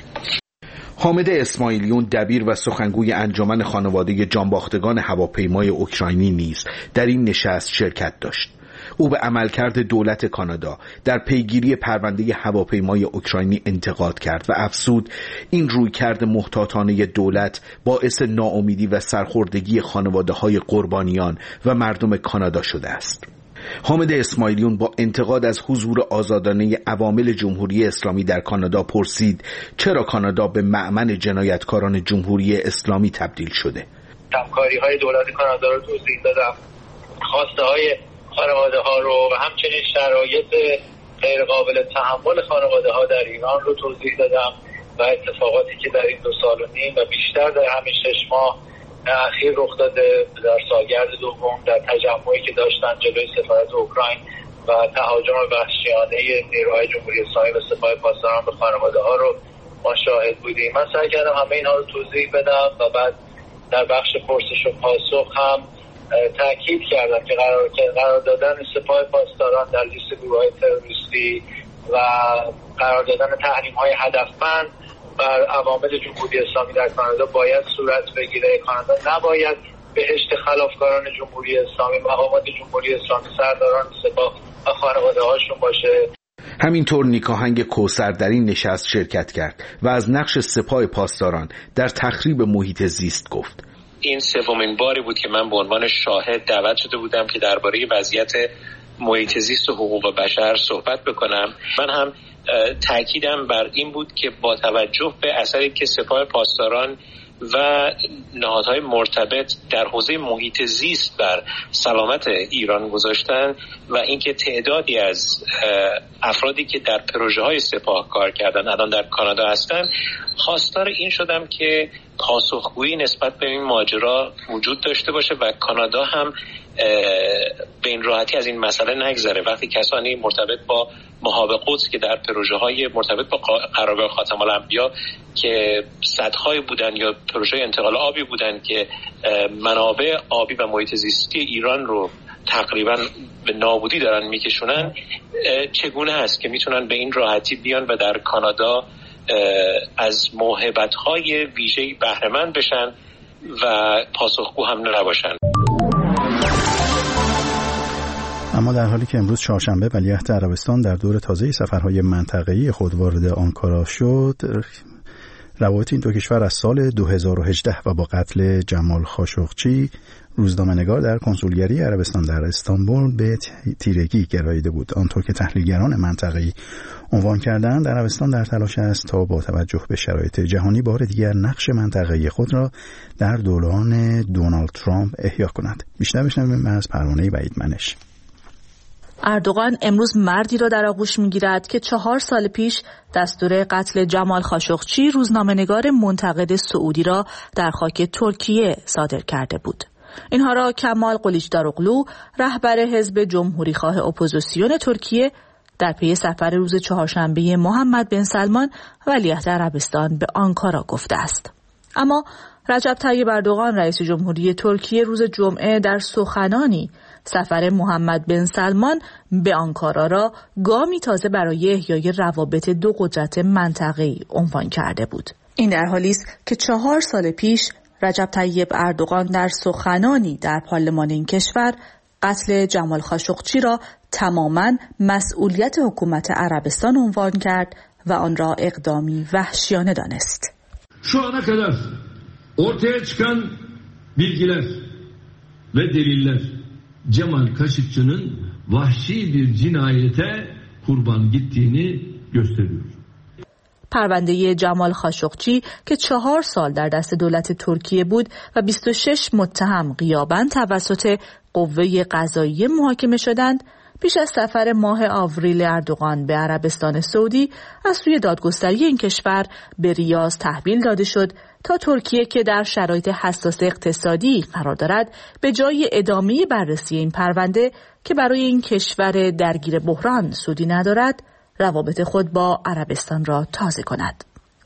حامد اسماعیلیون، دبیر و سخنگوی انجمن خانواده جانباختگان هواپیمای اوکراینی نیز در این نشست شرکت داشت. او به عملکرد دولت کانادا در پیگیری پرونده هواپیمای اوکراینی انتقاد کرد و افزود این رویکرد محتاطانه دولت باعث ناامیدی و سرخوردگی خانواده‌های قربانیان و مردم کانادا شده است. حامد اسماعیلیون با انتقاد از حضور آزادانه عوامل جمهوری اسلامی در کانادا پرسید چرا کانادا به مأمن جنایتکاران جمهوری اسلامی تبدیل شده. همکاری های دولت کانادا رو توضیح دادم، خواسته های خانواده ها رو و همچنین شرایط غیر قابل تحمل خانواده ها در ایران رو توضیح دادم و اتفاقاتی که در این دو سال و نیم و بیشتر در همین شش ماه اخیر رخ داده در سالگرد دوم در تجمعی که داشتن جلوی سفارت اوکراین و تهاجم وحشیانه نیروهای جمهوری اسلامی و سپاه پاسداران به خانواده ها رو ما شاهد بودیم. من سعی کردم همه اینها رو توضیح بدم و بعد در بخش پرسش و پاسخ هم تاکید کردم که قرار که قرار دادن سپاه پاسداران در لیست گروه‌های تروریستی و قرار دادن تحریم‌های هدفمند بر عوامل جمهوری اسلامی در کانادا باید صورت بگیره. کانادا نباید بهشت خلافکاران جمهوری اسلامی، مقامات جمهوری اسلامی، سرداران سپاه و خانواده هاشون باشه. همینطور نیکاهنگ کوثر در این نشست شرکت کرد و از نقش سپاه پاسداران در تخریب محیط زیست گفت. این سومین باری بود که من به عنوان شاهد دعوت شده بودم که درباره وضعیت محیط زیست و حقوق بشر صحبت بکنم. من هم تأکیدم بر این بود که با توجه به اثری که سپاه پاسداران و نهادهای مرتبط در حوزه محیط زیست بر سلامت ایران گذاشتن و اینکه تعدادی از افرادی که در پروژه های سپاه کار کردن الان در کانادا هستن، خواستار این شدم که پاسخگویی نسبت به این ماجرا وجود داشته باشه و کانادا هم به این راحتی از این مسئله نگذره. وقتی کسانی مرتبط با مهاب قدس که در پروژه های مرتبط با قرارگاه خاتم الانبیا که سدهای بودن یا پروژه انتقال آبی بودن که منابع آبی و محیط زیستی ایران رو تقریبا به نابودی دارن میکشونن، چگونه هست که میتونن به این راحتی بیان و در کانادا از موهبت‌های ویژه‌ای بهره مند بشن و پاسخگو هم نباشن. اما در حالی که امروز چهارشنبه ولیعهد عربستان در دور تازه سفرهای منطقه‌ای خود وارد آنکارا شد، روابط این دو کشور از سال دو هزار و هجده و با قتل جمال خاشقچی روزنامه‌نگار در کنسولگری عربستان در استانبول به تیرگی گراییده بود. آنطور که تحلیلگران منطقه‌ای عنوان کردند، عربستان در تلاش است تا با توجه به شرایط جهانی بار دیگر نقش منطقه‌ای خود را در دوران دونالد ترامپ احیا کند. بیشتر بشنویم از پروانه وحید منش. اردوغان امروز مردی را در آغوش می‌گیرد که چهار سال پیش دستور قتل جمال خاشقچی، روزنامه‌نگار منتقد سعودی را در خاک ترکیه صادر کرده بود. اینها را کمال قلیچداروغلو، رهبر حزب جمهوریخواه اپوزیسیون ترکیه، در پی سفر روز چهارشنبه محمد بن سلمان ولیعهد عربستان به آنکارا گفته است. اما رجب طیب اردوغان رئیس جمهوری ترکیه روز جمعه در سخنانی سفر محمد بن سلمان به آنکارا را گامی تازه برای احیای روابط دو قدرت منطقه‌ای عنوان کرده بود. این در حالی است که چهار سال پیش رجب طیب اردوغان در سخنانی در پارلمان این کشور قتل جمال خاشقچی را تماماً مسئولیت حکومت عربستان عنوان کرد و آن را اقدامی وحشیانه دانست. Şu ana kadar ortaya çıkan bilgiler ve deliller Cemal Kaşıkçı'nın vahşi bir cinayete kurban gittiğini gösteriyor. پرونده جمال خاشقچی که چهار سال در دست دولت ترکیه بود و بیست و شش متهم غیاباً توسط قوه قضاییه محاکمه شدند، پیش از سفر ماه آوریل اردوغان به عربستان سعودی از سوی دادگستری این کشور به ریاض تحویل داده شد تا ترکیه که در شرایط حساس اقتصادی قرار دارد به جای ادامه بررسی این پرونده که برای این کشور درگیر بحران سودی ندارد، روابط خود با عربستان را تازه کند.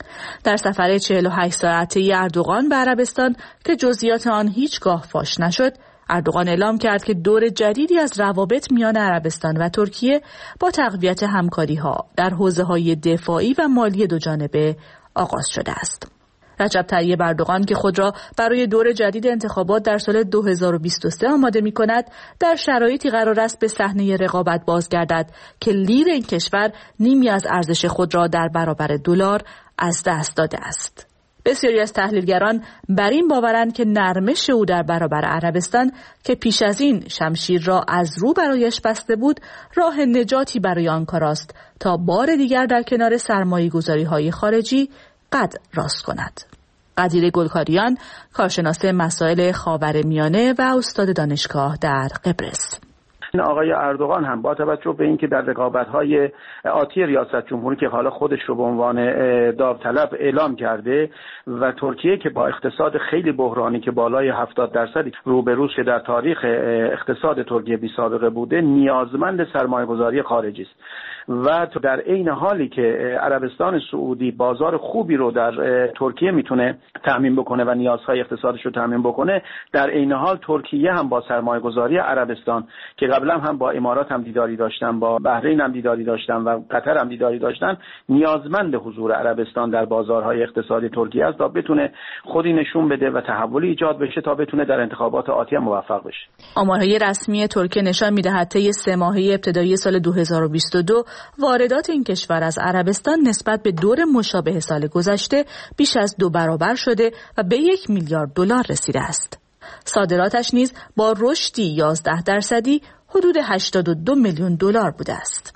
در سفر چهل و هشت ساعته اردوغان به عربستان که جزئیات آن هیچگاه فاش نشد، اردوغان اعلام کرد که دور جدیدی از روابط میان عربستان و ترکیه با تقویت همکاری‌ها در حوزه‌های دفاعی و مالی دو جانبه آغاز شده است. رجب طیب اردوغان که خود را برای دور جدید انتخابات در سال دو هزار و بیست و سه آماده می‌کند، در شرایطی قرار است به صحنه رقابت بازگردد که لیر این کشور نیمی از ارزش خود را در برابر دلار از دست داده است. بسیاری از تحلیلگران بر این باورند که نرمش او در برابر عربستان که پیش از این شمشیر را از رو برایش بسته بود، راه نجاتی برای آنکاراست تا بار دیگر در کنار سرمایه‌گذاری‌های خارجی قد راست کند. قدیر گلکاریان، کارشناس مسائل خاورمیانه و استاد دانشگاه در قبرس. آقای اردوغان هم با توجه به اینکه در رقابت‌های آتی ریاست جمهوری که حالا خودش رو به عنوان داوطلب اعلام کرده و ترکیه که با اقتصاد خیلی بحرانی که بالای هفتاد درصد روبروست که در تاریخ اقتصاد ترکیه بی سابقه بوده، نیازمند سرمایه‌گذاری خارجی است و در عین حالی که عربستان سعودی بازار خوبی رو در ترکیه میتونه تامین بکنه و نیازهای اقتصادش رو تامین بکنه، در عین حال ترکیه هم با سرمایه‌گذاری عربستان که قبلا هم با امارات هم دیداری داشتن، با بحرین هم دیداری داشتن و قطر هم دیداری داشتن، نیازمند حضور عربستان در بازارهای اقتصادی ترکیه است تا بتونه خودی نشون بده و تحولی ایجاد بشه تا بتونه در انتخابات آتی هم موفق بشه. آمارهای رسمی ترکیه نشان می‌دهد طی سه ماهه ابتدایی سال دو هزار و بیست و دو واردات این کشور از عربستان نسبت به دور مشابه سال گذشته بیش از دو برابر شده و به یک میلیارد دلار رسیده است. صادراتش نیز با رشدی یازده درصدی حدود هشتاد و دو میلیون دلار بوده است.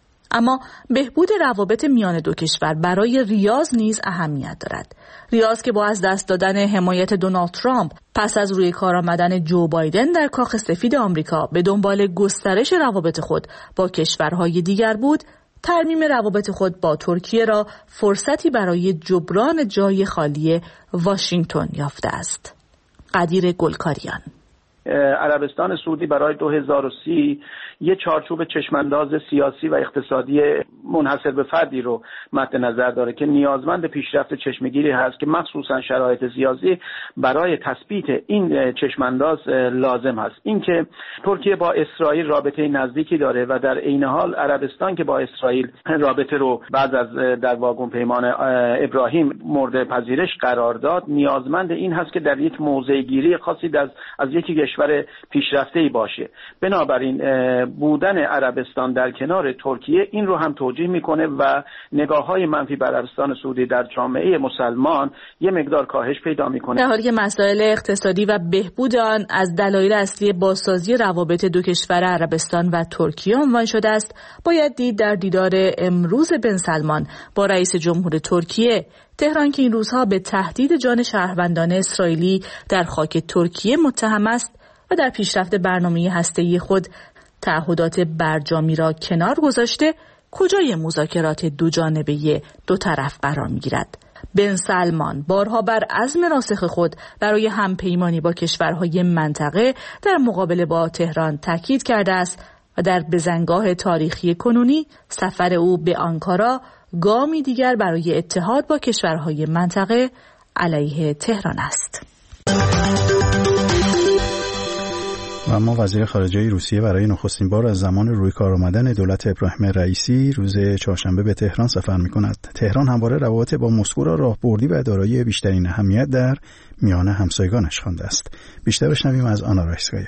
اما بهبود روابط میان دو کشور برای ریاض نیز اهمیت دارد. ریاض که با از دست دادن حمایت دونالد ترامپ پس از روی کار آمدن جو بایدن در کاخ سفید آمریکا به دنبال گسترش روابط خود با کشورهای دیگر بود، ترمیم روابط خود با ترکیه را فرصتی برای جبران جای خالی واشنگتن یافته است. قدیر گلکاریان. عربستان سعودی برای دو هزار و سی یه چارچوب چشمانداز سیاسی و اقتصادی منحصر به فردی رو مد نظر داره که نیازمند پیشرفت چشمگیری هست که مخصوصا شرایط سیاسی برای تثبیت این چشمانداز لازم هست. اینکه ترکیه با اسرائیل رابطه نزدیکی داره و در عین حال عربستان که با اسرائیل رابطه رو بعد از در واگن پیمان ابراهیم مورد پذیرش قرار داد، نیازمند این هست که در یک موضع گیری خاصی از از یک کشور پیشرفته‌ای باشه. بنابراین بودن عربستان در کنار ترکیه این رو هم توجیه میکنه و نگاه‌های منفی بر عربستان سعودی در جامعه مسلمان یه مقدار کاهش پیدا میکنه. در حالی که مسائل اقتصادی و بهبود آن از دلایل اصلی بازسازی روابط دو کشور عربستان و ترکیه عنوان شده است، باید دید در دیدار امروز بن سلمان با رئیس جمهور ترکیه تهران که این روزها به تهدید جان شهروندان اسرائیلی در خاک ترکیه متهم است و در پیشرفت برنامه هسته‌ای خود تعهدات برجامی را کنار گذاشته، کجای مذاکرات دو جانبه دو طرف قرار می‌گیرد؟ بن سلمان بارها بر عزم راسخ خود برای همپیمانی با کشورهای منطقه در مقابله با تهران تاکید کرده است و در بزنگاه تاریخی کنونی سفر او به آنکارا گامی دیگر برای اتحاد با کشورهای منطقه علیه تهران است. و اما وزیر خارجه روسیه برای نخستین بار از زمان روی کار آمدن دولت ابراهیم رئیسی روز چهارشنبه به تهران سفر می‌کند. تهران همواره روابط با مسکو را راهبردی و دارای بیشترین اهمیت در میان همسایگانش خوانده است. بیشتر بشنویم از آنا رایسکایا.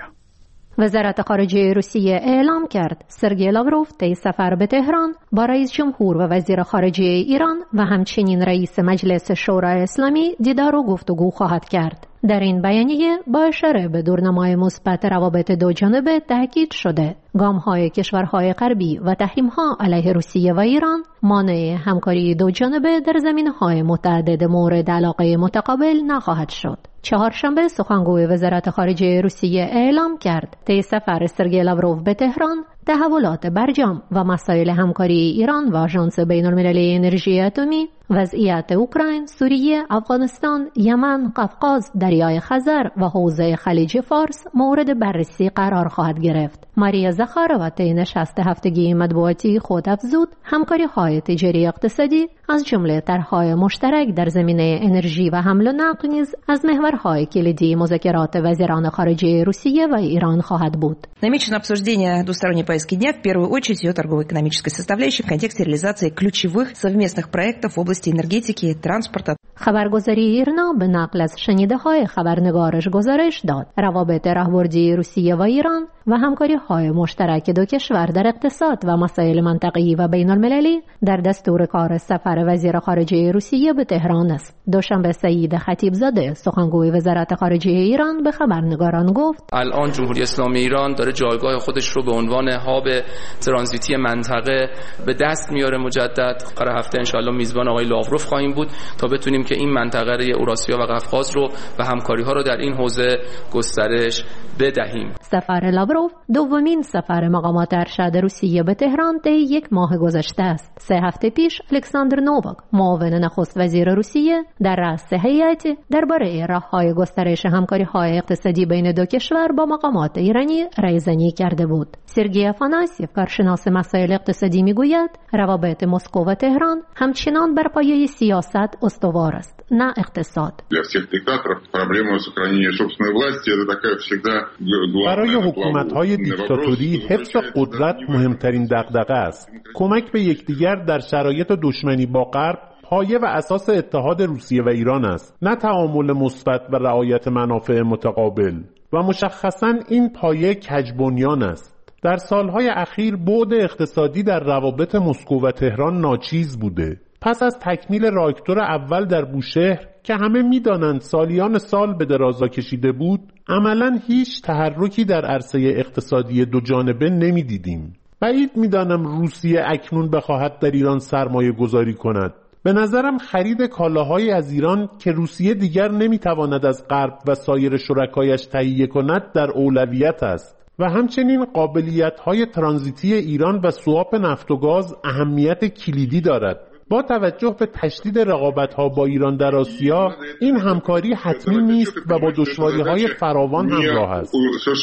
وزارت خارجه روسیه اعلام کرد سرگئی لاوروف طی سفر به تهران با رئیس جمهور و وزیر خارجه ایران و همچنین رئیس مجلس شورای اسلامی دیدار و گفتگو خواهد کرد. در این بیانیه با اشاره به دورنمای مثبت روابط دو جانبه تاکید شده گام‌های کشورهای غربی و تحریم‌ها علیه روسیه و ایران مانع همکاری دو جانبه در زمینه‌های متعدد مورد علاقه متقابل نخواهد شد. چهارشنبه سخنگوی وزارت خارجه روسیه اعلام کرد طی سفر سرگئی لاوروف به تهران تحولات برجام و مسائل همکاری ایران و آژانس بین‌المللی انرژی اتمی، وضعیت اوکراین، سوریه، افغانستان، یمن، قفقاز، دریای خزر و حوزه خلیج فارس مورد بررسی قرار خواهد گرفت. ماریا زخاروا طی نشست هفتگی مطبوعاتی خود افزود همکاری‌های تجاری اقتصادی از جمله طرح‌های مشترک در زمینه انرژی و حمل و نقل نیز از محورهای کلیدی مذاکرات وزیران خارجه روسیه و ایران خواهد بود. Намечено обсуждение двусторонней повестки дня в первую очередь ее торгово-экономической составляющей в контексте реализации ключевых совместных проектов в области энергетики и транспорта. خبرگزاری ایرنا به نقل از شنیده‌های خبرنگارش گزارش داد روابط راهبردی روسیه و ایران و همکاری‌های مشترک دو کشور در اقتصاد و مسائل منطقه‌ای و بین‌المللی در دستور کار سفر وزیر خارجه روسیه به تهران است. دوشنبه سعید خطیبزاده سخنگوی وزارت خارجه ایران به خبرنگاران گفت الان جمهوری اسلامی ایران داره جایگاه خودش رو به عنوان هاب ترانزیتی منطقه به دست میاره مجدد. قرار هفته ان شاءالله میزبان آقای لاوروف خواهیم بود تا بتونیم که این منطقه اوراسیا و قفقاز رو و همکاری‌ها رو در این حوزه گسترش بدهیم. سفر لاوروف دومین سفر مقامات ارشد روسیه به تهران طی یک ماه گذشته است. سه هفته پیش الکساندر نوواک معاون نخست وزیر روسیه در رأس هیئتی درباره راه‌های گسترش همکاری‌های اقتصادی بین دو کشور با مقامات ایرانی رایزنی کرده بود. سرگئی افاناسیف کارشناس مسائل اقتصادی میگوید روابط مسکو و تهران همچنان بر پایه سیاست استوار است نه اقتصاد. برای حکومت‌های دیکتاتوری حفظ قدرت مهمترین دغدغه است. کمک به یکدیگر در شرایط دشمنی با غرب پایه و اساس اتحاد روسیه و ایران است، نه تعامل مثبت و رعایت منافع متقابل. و مشخصاً این پایه کجبنیان است. در سالهای اخیر بعد اقتصادی در روابط مسکو و تهران ناچیز بوده. پس از تکمیل راکتور اول در بوشهر که همه می‌دانند سالیان سال به درازا کشیده بود، عملاً هیچ تحرکی در عرصه اقتصادی دو جانبه نمی‌دیدیم. بعید می‌دانم روسیه اکنون بخواهد در ایران سرمایه گذاری کند. به نظرم خرید کالاهایی از ایران که روسیه دیگر نمی‌تواند از غرب و سایر شرکایش تهیه کند در اولویت است. و همچنین قابلیت‌های ترانزیتی ایران و سواپ نفت و گاز اهمیت کلیدی دارد. با توجه به تشدید رقابت‌ها با ایران در آسیا، این همکاری حتمی نیست و با دشواری‌های فراوان همراه است.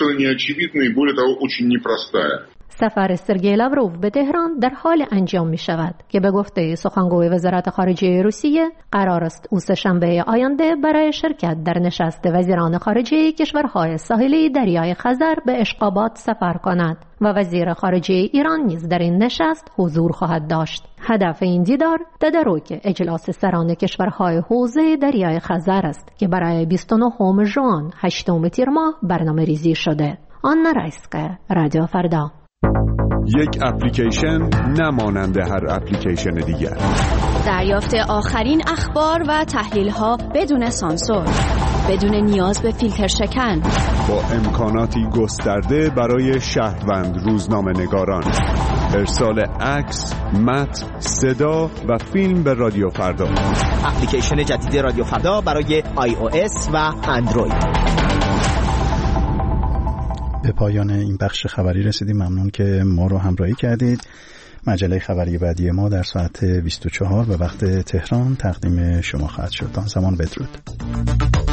سفر سرگئی لاوروف به تهران در حال انجام می شود که به گفته سخنگوی وزارت خارجه روسیه قرار است او سه‌شنبه آینده برای شرکت در نشست وزیران خارجه کشورهای ساحلی دریای خزر به اشقابات سفر کند و وزیر خارجه ایران نیز در این نشست حضور خواهد داشت. هدف این دیدار تدارک اجلاس سران کشورهای حوزه دریای خزر است که برای بیست و نهم ژوئن هشتم تیر ماه برنامه ریزی شده. آنا رایسکایا، رادیو فردا. یک اپلیکیشن نمانند هر اپلیکیشن دیگر. دریافت آخرین اخبار و تحلیل‌ها بدون سانسور، بدون نیاز به فیلتر شکن، با امکاناتی گسترده برای شهروند روزنامه‌نگاران. ارسال عکس، متن، صدا و فیلم به رادیو فردا. اپلیکیشن جدید رادیو فردا برای آی او اس و اندروید. به پایان این بخش خبری رسیدیم. ممنون که ما رو همراهی کردید. مجله خبری بعدی ما در ساعت بیست و چهار به وقت تهران تقدیم شما خواهد شد. تا زمان بدرود.